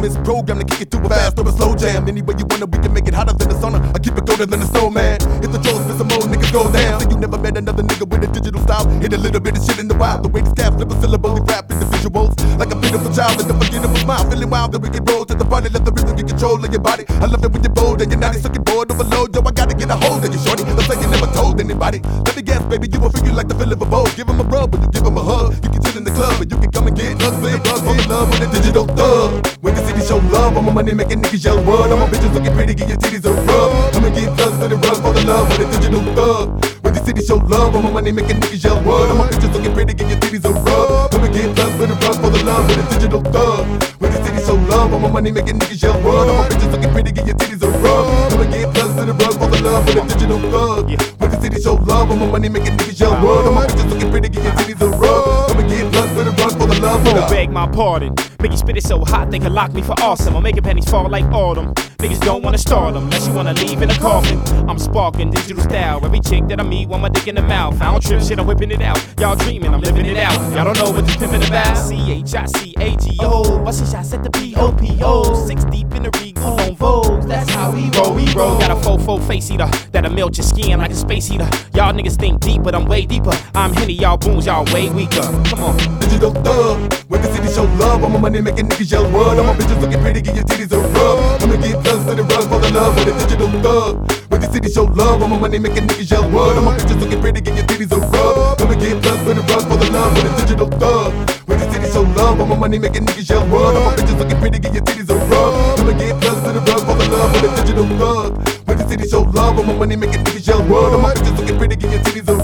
rhyme is programmed to kick it through a fast or a slow jam. Any way you wanna, we can make it hotter than the sauna. I keep it colder than a snowman. If the trolls miss some more, niggas go down. So you never met another nigga with a digital style. Hit a little bit of shit in the wild. The way these cats flip a syllable, he rap individuals like a beautiful child with a forgettable smile. Feeling wild that we can roll to the party. Let the rhythm get control of your body. I love it when you're bold and you're naughty, sucking bored overload. Yo, I gotta get a hold of you, shorty. Looks like you never told anybody. Let me guess, baby, you will feel you like the feel of a bowl. Give him a rub, when you give him a hug. You can chill in the club and you can come and get nuts. Play drugs, fall in love with a digital thug. When the city show love, I'm a money making niggas yell word. I'm a bitches looking pretty, get your titties a rub. Come and get thugs for the rub, for the love with a digital thug. When the city show love, I'm a money making niggas yell word. I'm a bitches looking pretty, get your titties a rub. Come and get thugs for the rub, for the love with a digital thug. When the city show love, I'm a money making niggas yell word. I'm a bitches looking pretty, get your titties a rub. Come and get thugs for the rub, for the love with a digital thug. When the city show love, I'm a money making niggas yell word. I'm a bitches looking pretty, get your titties a rub. Come and get thugs for the rub, for the love. Beg my pardon. Make you spit it so hot they can lock me for awesome. I'm making pennies fall like autumn. Niggas don't wanna start them unless you wanna leave in a coffin. I'm sparking digital style. Every chick that I meet want my dick in the mouth. I don't trip shit, I'm whipping it out. Y'all dreaming, I'm living it out. Y'all don't know what this pimpin' about. CHICAGO. Bustin' shots at the POPO. 6 deep in the Regal on Vogues. That's how we roll. We roll. Got a faux face eater that'll melt your skin like a space heater. Y'all niggas think deep, but I'm way deeper. I'm Henny, y'all booms, y'all way weaker. Come on. Digital thug. When the city show love, I'm a money making niggas yell word. I'm a bitches looking pretty, get your titties a rub. Come and get thugs for the rub, for the love with a digital thug. When the city show love, I'm a money making niggas yell word. I'm a bitches looking pretty, get your titties a rub. Come and get thugs for the rub, for the love with a digital thug. When the city show love, I'm a money making niggas yell word. I'm a bitches looking pretty, get your titties a rub. Come and get thugs for the rub, for the love with a digital thug. When the city show love, I'm a money making niggas yell word. I'm a bitches looking pretty, get your titties a rub.